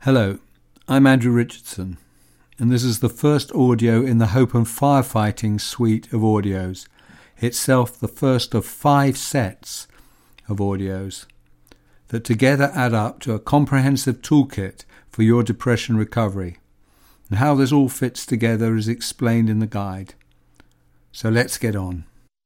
Hello, I'm Andrew Richardson, and this is the first audio in the Hope and Firefighting suite of audios, itself the first of 5 sets of audios that together add up to a comprehensive toolkit for your depression recovery. And how this all fits together is explained in the guide. So let's get on.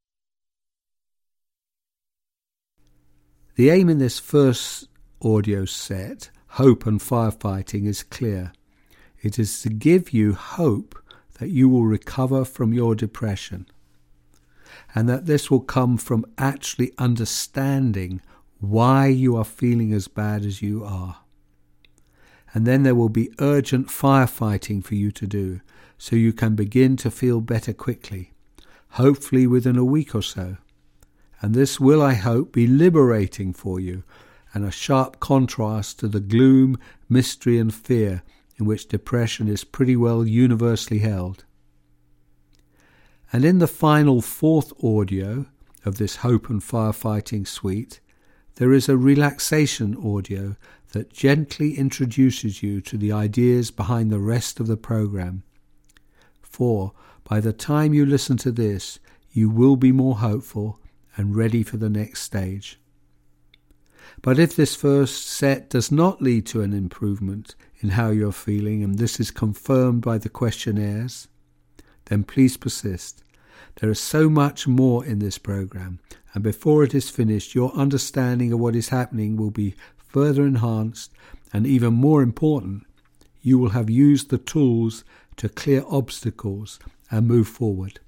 The aim in this first audio set, Hope and Firefighting, is clear. It is to give you hope that you will recover from your depression, and that this will come from actually understanding why you are feeling as bad as you are. And then there will be urgent firefighting for you to do, so you can begin to feel better quickly, hopefully within a week or so. And this will, I hope, be liberating for you, and a sharp contrast to the gloom, mystery and fear in which depression is pretty well universally held. And in the final 4th audio of this Hope and Firefighting suite, there is a relaxation audio that gently introduces you to the ideas behind the rest of the program. For by the time you listen to this, you will be more hopeful and ready for the next stage. But if this first set does not lead to an improvement in how you're feeling, and this is confirmed by the questionnaires, then please persist. There is so much more in this program, and before it is finished, your understanding of what is happening will be further enhanced, and even more important, you will have used the tools to clear obstacles and move forward.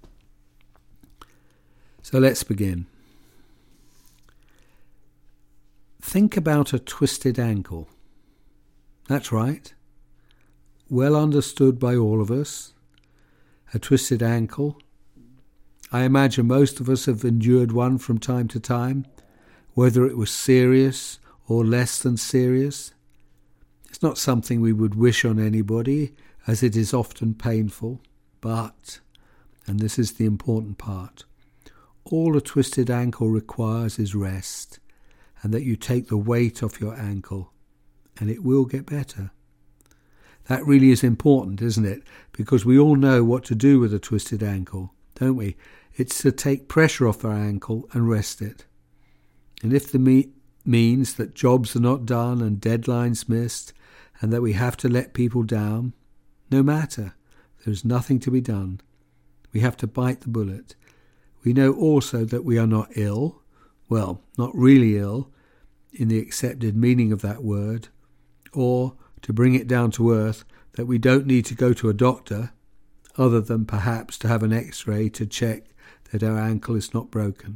So let's begin. Think about a twisted ankle. That's right. Well understood by all of us. A twisted ankle. I imagine most of us have endured one from time to time, whether it was serious or less than serious. It's not something we would wish on anybody, as it is often painful. But, and this is the important part, all a twisted ankle requires is rest, and that you take the weight off your ankle, and it will get better. That really is important, isn't it? Because we all know what to do with a twisted ankle, don't we? It's to take pressure off our ankle and rest it. And if the means that jobs are not done and deadlines missed, and that we have to let people down, no matter. There's nothing to be done. We have to bite the bullet. We know also that we are not ill, well, not really ill, in the accepted meaning of that word, or, to bring it down to earth, that we don't need to go to a doctor, other than perhaps to have an X-ray to check that our ankle is not broken.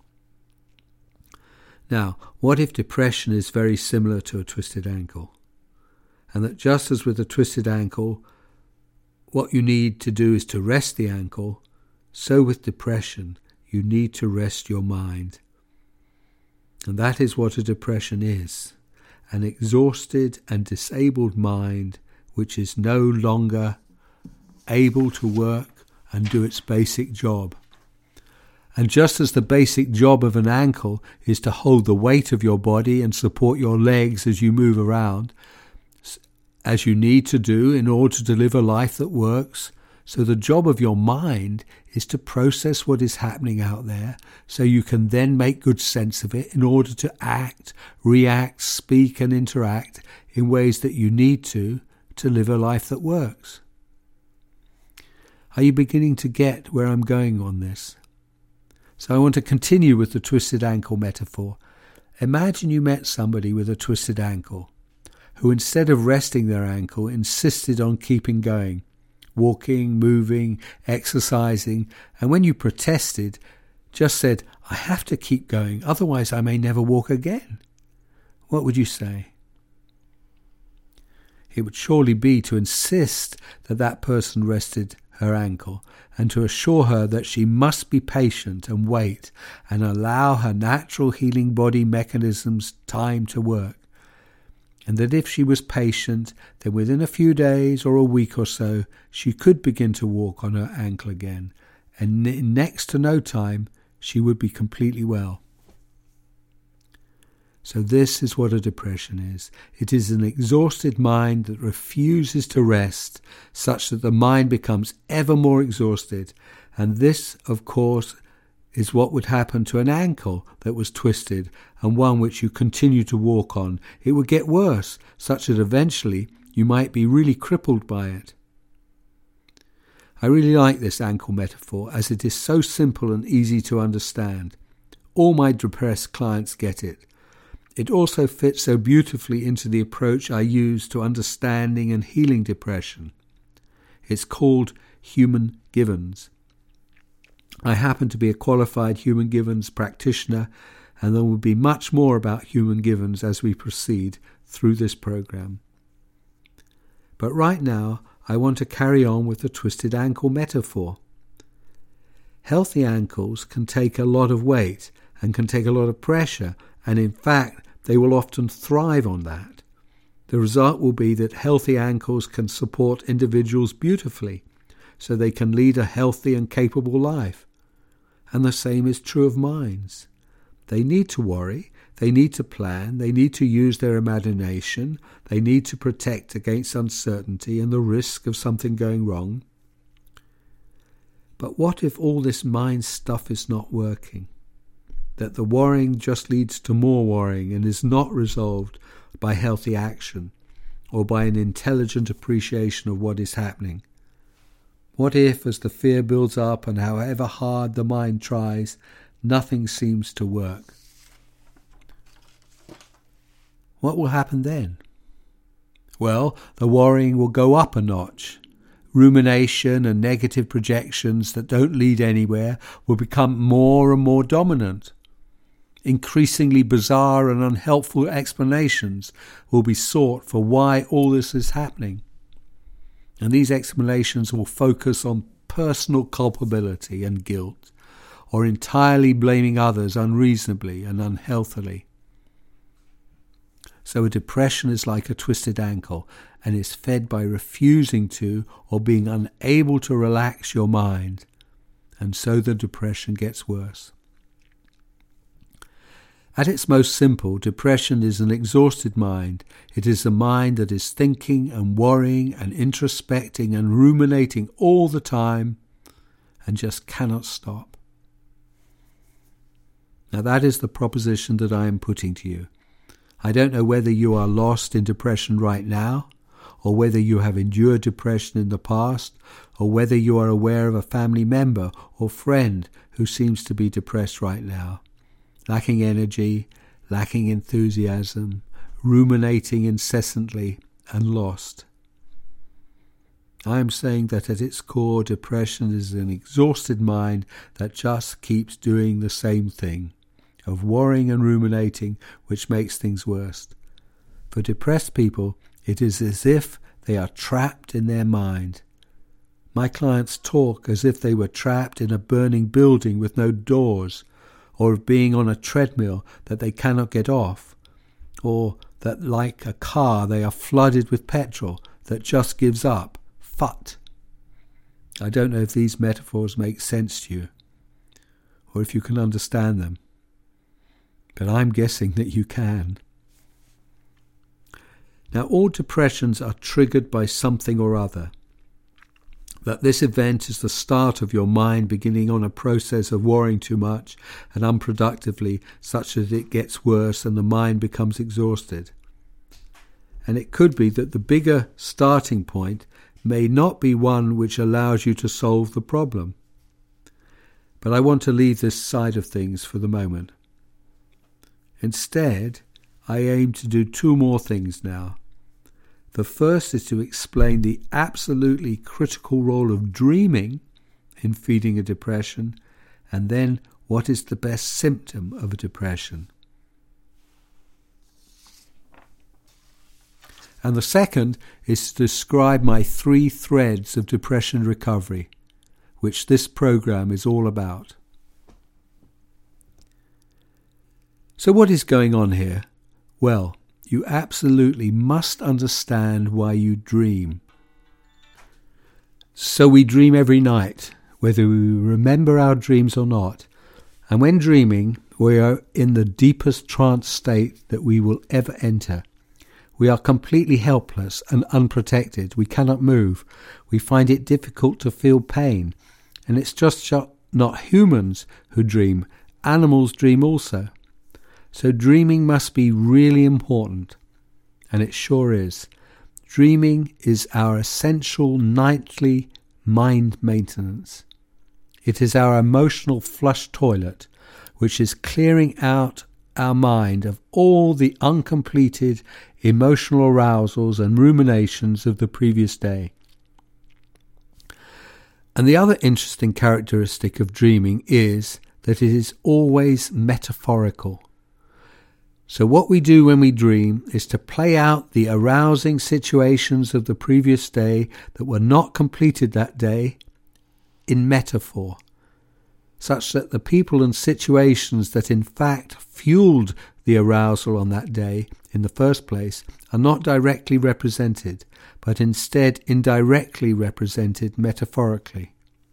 Now, what if depression is very similar to a twisted ankle? And that just as with a twisted ankle, what you need to do is to rest the ankle, so with depression, you need to rest your mind. And that is what a depression is, an exhausted and disabled mind which is no longer able to work and do its basic job. And just as the basic job of an ankle is to hold the weight of your body and support your legs as you move around, as you need to do in order to live a life that works, so the job of your mind is to process what is happening out there so you can then make good sense of it in order to act, react, speak and interact in ways that you need to live a life that works. Are you beginning to get where I'm going on this? So I want to continue with the twisted ankle metaphor. Imagine you met somebody with a twisted ankle who, instead of resting their ankle, insisted on keeping going, walking, moving, exercising, and when you protested, just said, "I have to keep going, otherwise I may never walk again." What would you say? It would surely be to insist that that person rested her ankle and to assure her that she must be patient and wait and allow her natural healing body mechanisms time to work. And that if she was patient, then within a few days or a week or so, she could begin to walk on her ankle again, and in next to no time, she would be completely well. So this is what a depression is. It is an exhausted mind that refuses to rest, such that the mind becomes ever more exhausted. And this, of course, is what would happen to an ankle that was twisted and one which you continue to walk on. It would get worse, such that eventually you might be really crippled by it. I really like this ankle metaphor as it is so simple and easy to understand. All my depressed clients get it. It also fits so beautifully into the approach I use to understanding and healing depression. It's called Human Givens. I happen to be a qualified Human Givens practitioner, and there will be much more about Human Givens as we proceed through this program. But right now, I want to carry on with the twisted ankle metaphor. Healthy ankles can take a lot of weight and can take a lot of pressure, and in fact, they will often thrive on that. The result will be that healthy ankles can support individuals beautifully, so they can lead a healthy and capable life. And the same is true of minds. They need to worry, they need to plan, they need to use their imagination, they need to protect against uncertainty and the risk of something going wrong. But what if all this mind stuff is not working? That the worrying just leads to more worrying and is not resolved by healthy action or by an intelligent appreciation of what is happening? What if, as the fear builds up and however hard the mind tries, nothing seems to work? What will happen then? Well, the worrying will go up a notch. Rumination and negative projections that don't lead anywhere will become more and more dominant. Increasingly bizarre and unhelpful explanations will be sought for why all this is happening. And these explanations will focus on personal culpability and guilt, or entirely blaming others unreasonably and unhealthily. So a depression is like a twisted ankle and is fed by refusing to or being unable to relax your mind, and so the depression gets worse. At its most simple, depression is an exhausted mind. It is a mind that is thinking and worrying and introspecting and ruminating all the time and just cannot stop. Now that is the proposition that I am putting to you. I don't know whether you are lost in depression right now, or whether you have endured depression in the past, or whether you are aware of a family member or friend who seems to be depressed right now. Lacking energy, lacking enthusiasm, ruminating incessantly, and lost. I am saying that at its core, depression is an exhausted mind that just keeps doing the same thing, of worrying and ruminating, which makes things worse. For depressed people, it is as if they are trapped in their mind. My clients talk as if they were trapped in a burning building with no doors, or of being on a treadmill that they cannot get off, or that like a car they are flooded with petrol that just gives up. Phut. I don't know if these metaphors make sense to you, or if you can understand them, but I'm guessing that you can. Now, all depressions are triggered by something or other. That this event is the start of your mind beginning on a process of worrying too much and unproductively, such that it gets worse and the mind becomes exhausted. And it could be that the bigger starting point may not be one which allows you to solve the problem. But I want to leave this side of things for the moment. Instead, I aim to do two more things now. The first is to explain the absolutely critical role of dreaming in feeding a depression, and then what is the best symptom of a depression. And the second is to describe my 3 threads of depression recovery, which this program is all about. So what is going on here? Well, you absolutely must understand why you dream. So we dream every night, whether we remember our dreams or not. And when dreaming, We are in the deepest trance state that we will ever enter. We are completely helpless and unprotected. We cannot move. We find it difficult to feel pain. And it's just not humans who dream. Animals dream also. So dreaming must be really important. And it sure is. Dreaming is our essential nightly mind maintenance. It is our emotional flush toilet, which is clearing out our mind of all the uncompleted emotional arousals and ruminations of the previous day. And the other interesting characteristic of dreaming is that it is always metaphorical. So what we do when we dream is to play out the arousing situations of the previous day that were not completed that day in metaphor, such that the people and situations that in fact fueled the arousal on that day in the first place are not directly represented, but instead indirectly represented metaphorically.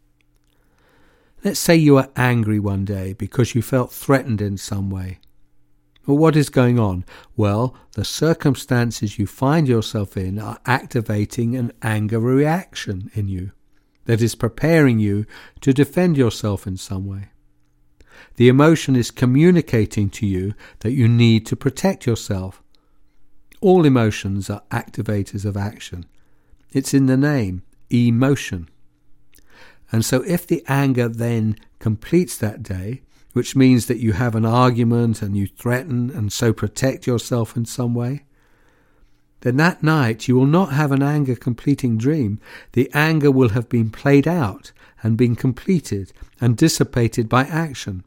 Let's say you are angry one day because you felt threatened in some way. Well, what is going on? Well, the circumstances you find yourself in are activating an anger reaction in you that is preparing you to defend yourself in some way. The emotion is communicating to you that you need to protect yourself. All emotions are activators of action. It's in the name, emotion. And so if the anger then completes that day, which means that you have an argument and you threaten and so protect yourself in some way, then that night you will not have an anger completing dream. The anger will have been played out and been completed and dissipated by action.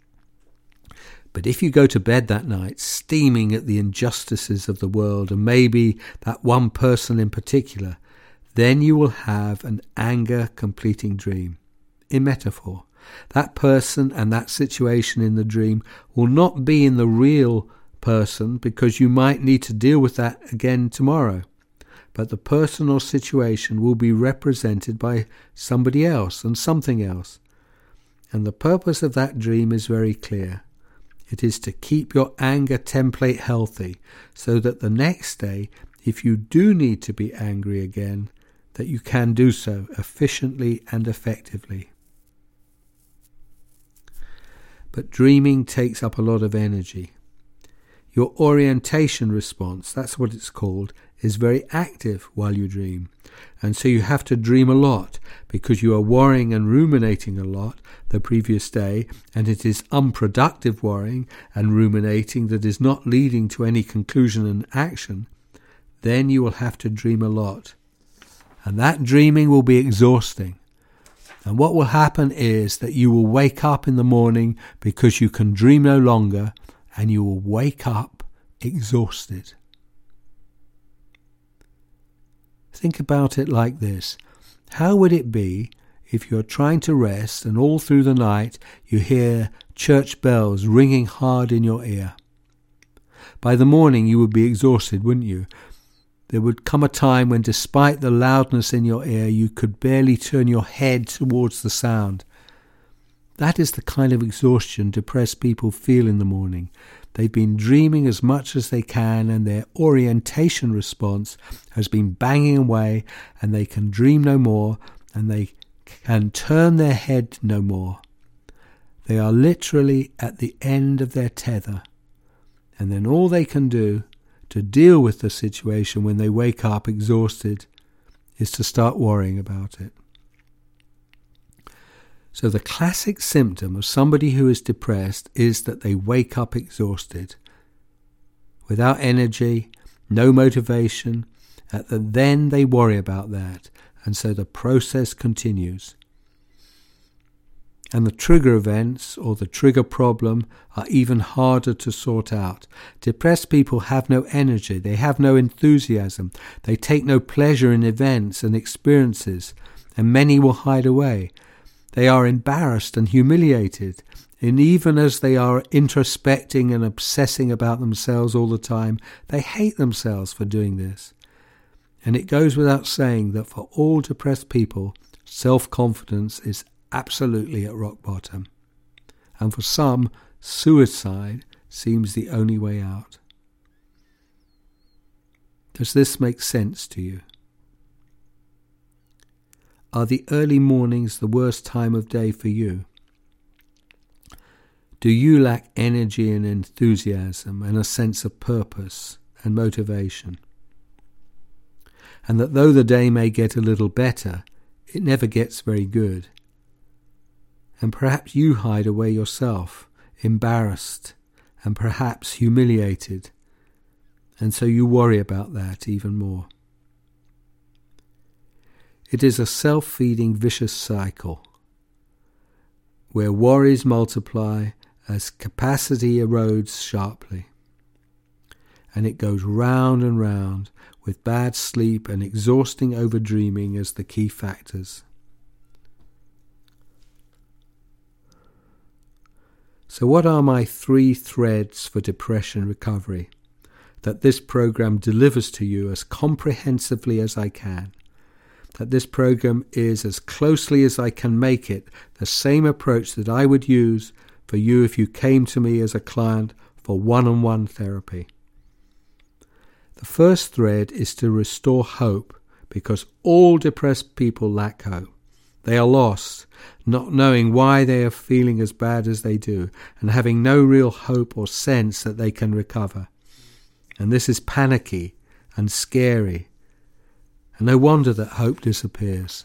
But if you go to bed that night steaming at the injustices of the world and maybe that one person in particular, then you will have an anger completing dream. In metaphor, that person and that situation in the dream will not be in the real person because you might need to deal with that again tomorrow. But the person or situation will be represented by somebody else and something else. And the purpose of that dream is very clear. It is to keep your anger template healthy so that the next day, if you do need to be angry again, that you can do so efficiently and effectively. But dreaming takes up a lot of energy. Your orientation response, that's what it's called, is very active while you dream. And so you have to dream a lot because you are worrying and ruminating a lot the previous day, and it is unproductive worrying and ruminating that is not leading to any conclusion and action. Then you will have to dream a lot. And that dreaming will be exhausting. And what will happen is that you will wake up in the morning because you can dream no longer, and you will wake up exhausted. Think about it like this. How would it be if you're trying to rest and all through the night you hear church bells ringing hard in your ear? By the morning you would be exhausted, wouldn't you? There would come a time when despite the loudness in your ear you could barely turn your head towards the sound. That is the kind of exhaustion depressed people feel in the morning. They've been dreaming as much as they can and their orientation response has been banging away, and they can dream no more and they can turn their head no more. They are literally at the end of their tether, and then all they can do to deal with the situation when they wake up exhausted is to start worrying about it. So the classic symptom of somebody who is depressed is that they wake up exhausted, without energy, no motivation, and then they worry about that, and so the process continues. And the trigger events or the trigger problem are even harder to sort out. Depressed people have no energy, they have no enthusiasm, they take no pleasure in events and experiences, and many will hide away. They are embarrassed and humiliated, and even as they are introspecting and obsessing about themselves all the time, they hate themselves for doing this. And it goes without saying that for all depressed people, self-confidence is absolutely at rock bottom. And for some, suicide seems the only way out. Does this make sense to you? Are the early mornings the worst time of day for you? Do you lack energy and enthusiasm and a sense of purpose and motivation? And that though the day may get a little better, it never gets very good. And perhaps you hide away yourself, embarrassed and perhaps humiliated, and so you worry about that even more. It is a self-feeding vicious cycle where worries multiply as capacity erodes sharply. And it goes round and round with bad sleep and exhausting overdreaming as the key factors. So what are my 3 threads for depression recovery that this program delivers to you as comprehensively as I can? That this program is, as closely as I can make it, the same approach that I would use for you if you came to me as a client for one-on-one therapy. The first thread is to restore hope, because all depressed people lack hope. They are lost, not knowing why they are feeling as bad as they do, and having no real hope or sense that they can recover. And this is panicky and scary. And no wonder that hope disappears.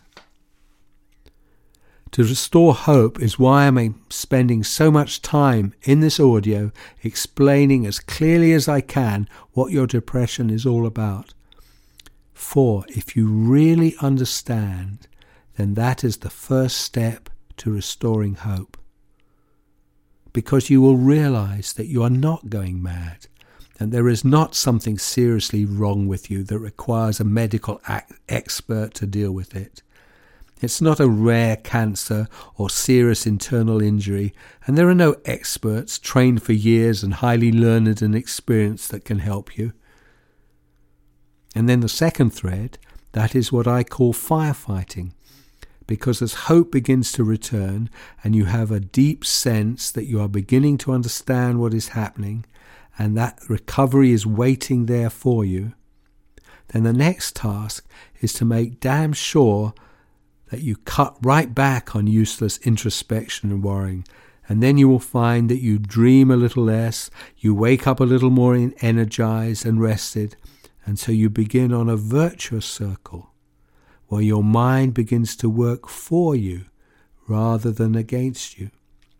To restore hope is why I'm spending so much time in this audio explaining as clearly as I can what your depression is all about. For if you really understand, then that is the first step to restoring hope. Because you will realize that you are not going mad, and there is not something seriously wrong with you that requires a medical expert to deal with it. It's not a rare cancer or serious internal injury, and there are no experts trained for years and highly learned and experienced that can help you. And then the second thread, that is what I call firefighting, because as hope begins to return and you have a deep sense that you are beginning to understand what is happening and that recovery is waiting there for you, then the next task is to make damn sure that you cut right back on useless introspection and worrying, and then you will find that you dream a little less, you wake up a little more energized and rested, and so you begin on a virtuous circle where your mind begins to work for you rather than against you.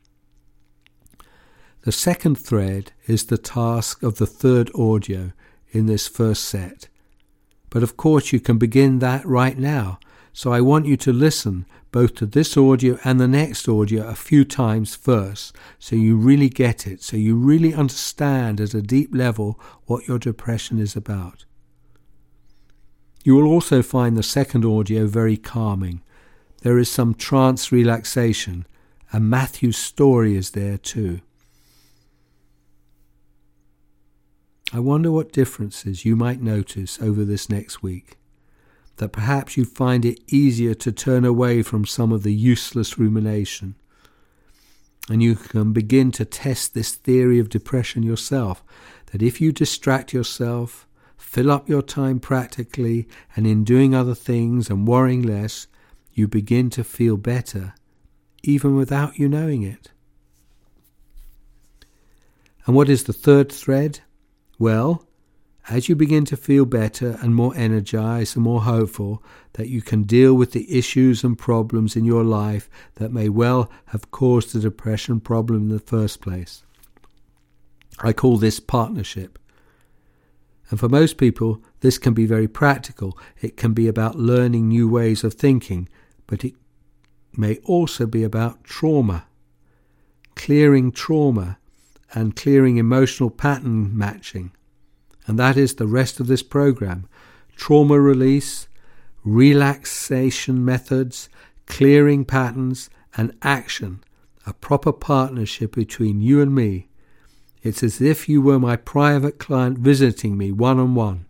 The second thread is the task of the third audio in this first set. But of course you can begin that right now. So I want you to listen both to this audio and the next audio a few times first, so you really get it, so you really understand at a deep level what your depression is about. You will also find the second audio very calming. There is some trance relaxation, and Matthew's story is there too. I wonder what differences you might notice over this next week. That perhaps you find it easier to turn away from some of the useless rumination. And you can begin to test this theory of depression yourself, that if you distract yourself, fill up your time practically, and in doing other things and worrying less, you begin to feel better, even without you knowing it. And what is the third thread? Well, as you begin to feel better and more energized and more hopeful that you can deal with the issues and problems in your life that may well have caused the depression problem in the first place. I call this partnership. And for most people, this can be very practical. It can be about learning new ways of thinking, but it may also be about trauma, clearing trauma and clearing emotional pattern matching. And that is the rest of this program. Trauma release, relaxation methods, clearing patterns, and action. A proper partnership between you and me. It's as if you were my private client visiting me one-on-one.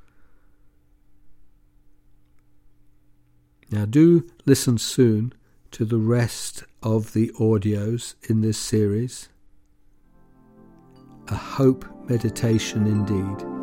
Now do listen soon to the rest of the audios in this series. a hope meditation indeed.